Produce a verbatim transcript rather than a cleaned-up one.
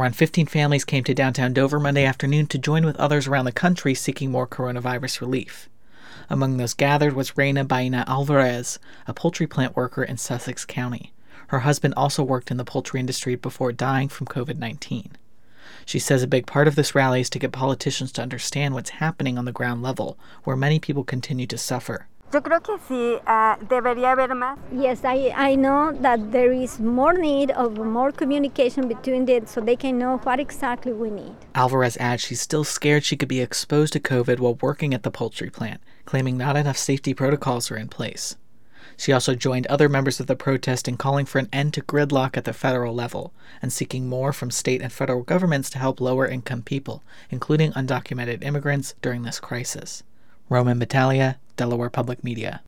Around fifteen families came to downtown Dover Monday afternoon to join with others around the country seeking more coronavirus relief. Among those gathered was Reina Baena Alvarez, a poultry plant worker in Sussex County. Her husband also worked in the poultry industry before dying from covid nineteen. She says a big part of this rally is to get politicians to understand what's happening on the ground level, where many people continue to suffer. Yo creo que sí, uh, debería haber más. Yes, I, I know that there is more need of more communication between them so they can know what exactly we need. Alvarez adds she's still scared she could be exposed to COVID while working at the poultry plant, claiming not enough safety protocols are in place. She also joined other members of the protest in calling for an end to gridlock at the federal level and seeking more from state and federal governments to help lower-income people, including undocumented immigrants, during this crisis. Roman Battaglia, Delaware Public Media.